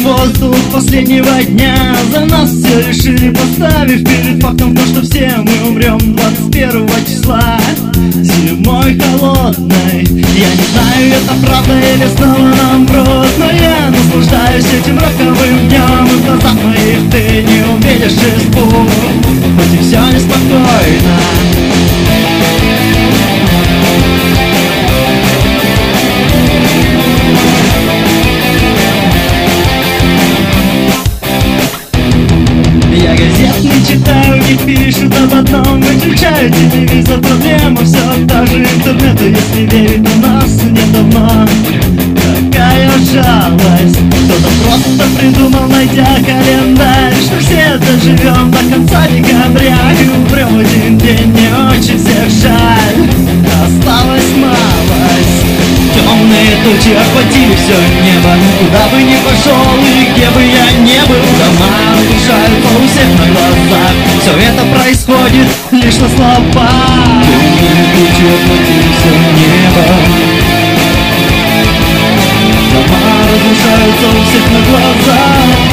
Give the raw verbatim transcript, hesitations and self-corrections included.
воздух последнего дня. За нас все решили, поставив перед фактом то, что все мы умрем двадцать первого числа. Зимой холодной, я не знаю, это правда или снова наоборот, но я наслаждаюсь этим роковым днем, и в глазах моих ты не увидишь испуг, хоть и все неспокойно. Я газет не читаю, не пишут об одном, выключаю телевизор, проблема все та же интернета, если верить у нас недавно. Какая жалость, кто-то просто придумал, найдя календарь, что все доживем до конца декабря и умрем один день, не очень всех жаль, осталось малость. Темные тучи охватили все небо, куда бы ни пошел и где бы я не был, дома разрушаются у всех на глазах, все это происходит лишь на словах. Темные тучи охватили все небо, дома разрушаются у всех на глазах.